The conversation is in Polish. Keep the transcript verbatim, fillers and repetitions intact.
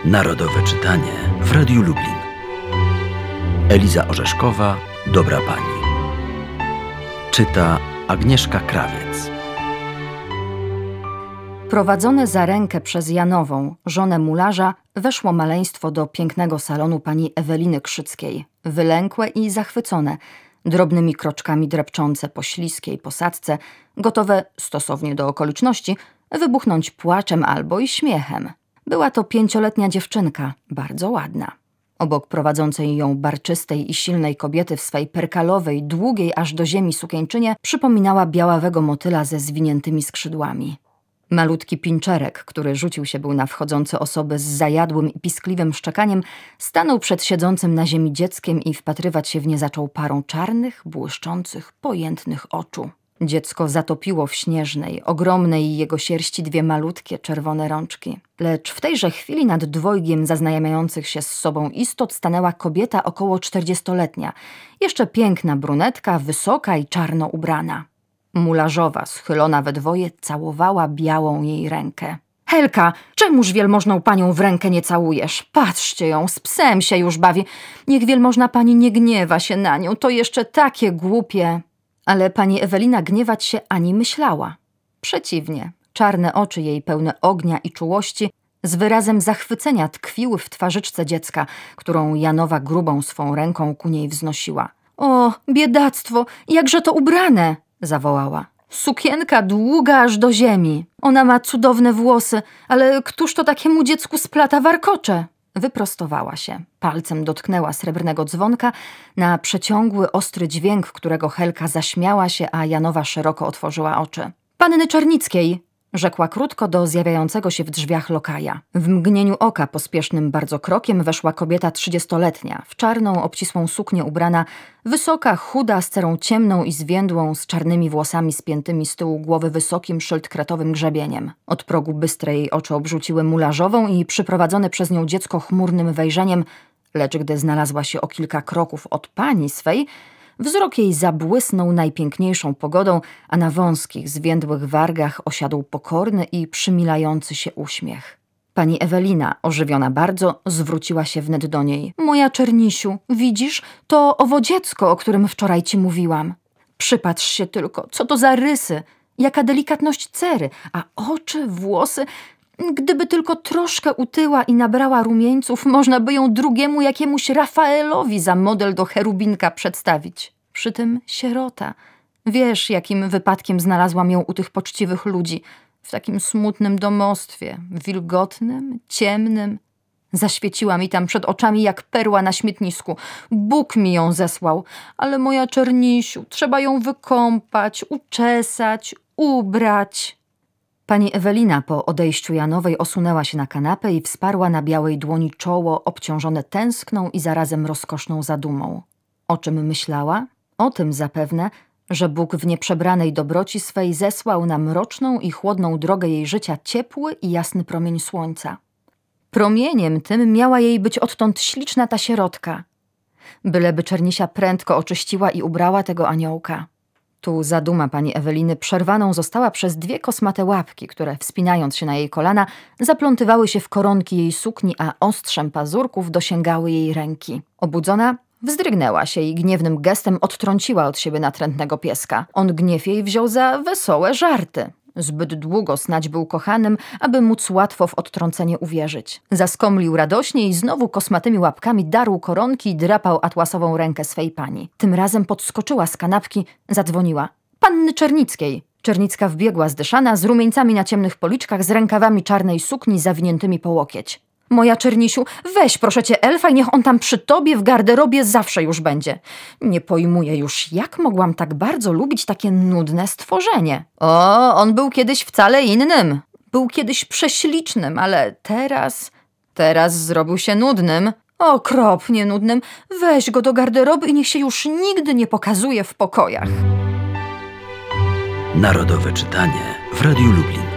Narodowe czytanie w Radiu Lublin. Eliza Orzeszkowa, Dobra Pani. Czyta Agnieszka Krawiec. Prowadzone za rękę przez Janową, żonę mularza, weszło maleństwo do pięknego salonu pani Eweliny Krzyckiej, wylękłe i zachwycone, drobnymi kroczkami drepczące po śliskiej posadzce, gotowe, stosownie do okoliczności, wybuchnąć płaczem albo i śmiechem. Była to pięcioletnia dziewczynka, bardzo ładna. Obok prowadzącej ją barczystej i silnej kobiety w swej perkalowej, długiej aż do ziemi sukieńczynie przypominała białawego motyla ze zwiniętymi skrzydłami. Malutki pinczerek, który rzucił się był na wchodzące osoby z zajadłym i piskliwym szczekaniem, stanął przed siedzącym na ziemi dzieckiem i wpatrywać się w nie zaczął parą czarnych, błyszczących, pojętnych oczu. Dziecko zatopiło w śnieżnej, ogromnej jego sierści dwie malutkie, czerwone rączki. Lecz w tejże chwili nad dwojgiem zaznajamiających się z sobą istot stanęła kobieta około czterdziestoletnia, jeszcze piękna brunetka, wysoka i czarno ubrana. Mularzowa, schylona we dwoje, całowała białą jej rękę. – Helka, czemuż wielmożną panią w rękę nie całujesz? Patrzcie ją, z psem się już bawi. Niech wielmożna pani nie gniewa się na nią, to jeszcze takie głupie. Ale pani Ewelina gniewać się ani myślała. Przeciwnie, czarne oczy jej pełne ognia i czułości z wyrazem zachwycenia tkwiły w twarzyczce dziecka, którą Janowa grubą swą ręką ku niej wznosiła. – O, biedactwo, jakże to ubrane! – zawołała. Sukienka długa aż do ziemi. Ona ma cudowne włosy, ale któż to takiemu dziecku splata warkocze? Wyprostowała się. Palcem dotknęła srebrnego dzwonka na przeciągły, ostry dźwięk, którego Helka zaśmiała się, a Janowa szeroko otworzyła oczy. – Panny Czarnickiej! – rzekła krótko do zjawiającego się w drzwiach lokaja. W mgnieniu oka pospiesznym bardzo krokiem weszła kobieta trzydziestoletnia, w czarną, obcisłą suknię ubrana, wysoka, chuda, z cerą ciemną i zwiędłą, z czarnymi włosami spiętymi z tyłu głowy wysokim, szyltkretowym grzebieniem. Od progu bystre jej oczy obrzuciły mularzową i przyprowadzone przez nią dziecko chmurnym wejrzeniem, lecz gdy znalazła się o kilka kroków od pani swej, wzrok jej zabłysnął najpiękniejszą pogodą, a na wąskich, zwiędłych wargach osiadł pokorny i przymilający się uśmiech. Pani Ewelina, ożywiona bardzo, zwróciła się wnet do niej. – Moja Czernisiu, widzisz, to owo dziecko, o którym wczoraj ci mówiłam. Przypatrz się tylko, co to za rysy, jaka delikatność cery, a oczy, włosy… Gdyby tylko troszkę utyła i nabrała rumieńców, można by ją drugiemu jakiemuś Rafaelowi za model do cherubinka przedstawić. Przy tym sierota. Wiesz, jakim wypadkiem znalazłam ją u tych poczciwych ludzi. W takim smutnym domostwie, wilgotnym, ciemnym. Zaświeciła mi tam przed oczami jak perła na śmietnisku. Bóg mi ją zesłał. Ale moja Czernisiu, trzeba ją wykąpać, uczesać, ubrać. Pani Ewelina po odejściu Janowej osunęła się na kanapę i wsparła na białej dłoni czoło obciążone tęskną i zarazem rozkoszną zadumą. O czym myślała? O tym zapewne, że Bóg w nieprzebranej dobroci swej zesłał na mroczną i chłodną drogę jej życia ciepły i jasny promień słońca. Promieniem tym miała jej być odtąd śliczna ta sierotka. Byleby Czernisia prędko oczyściła i ubrała tego aniołka. Tu zaduma pani Eweliny przerwaną została przez dwie kosmate łapki, które, wspinając się na jej kolana, zaplątywały się w koronki jej sukni, a ostrzem pazurków dosięgały jej ręki. Obudzona, wzdrygnęła się i gniewnym gestem odtrąciła od siebie natrętnego pieska. On gniew jej wziął za wesołe żarty. Zbyt długo snać był kochanym, aby móc łatwo w odtrącenie uwierzyć. Zaskomlił radośnie i znowu kosmatymi łapkami darł koronki i drapał atłasową rękę swej pani. Tym razem podskoczyła z kanapki, zadzwoniła. – Panny Czernickiej! Czernicka wbiegła zdyszana, z rumieńcami na ciemnych policzkach, z rękawami czarnej sukni zawiniętymi po łokieć. – Moja Czernisiu, weź proszę cię elfa i niech on tam przy tobie w garderobie zawsze już będzie. Nie pojmuję już, jak mogłam tak bardzo lubić takie nudne stworzenie. O, on był kiedyś wcale innym. Był kiedyś prześlicznym, ale teraz… Teraz zrobił się nudnym. Okropnie nudnym. Weź go do garderoby i niech się już nigdy nie pokazuje w pokojach. Narodowe czytanie w Radiu Lublin.